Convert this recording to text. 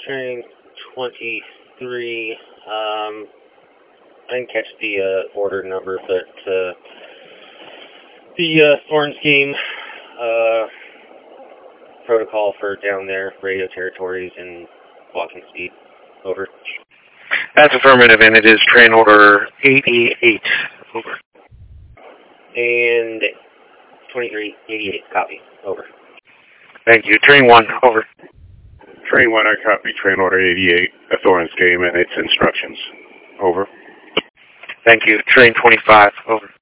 Train 23, I didn't catch the order number, but the Thorns game protocol for down there, radio territories and walking speed. Over. That's affirmative, and it is train order 88. Over. And 2388, copy. Over. Thank you. Train 1, over. Train 1, I copy. Train order 88, a Thorns game and its instructions. Over. Thank you. Train 25, over.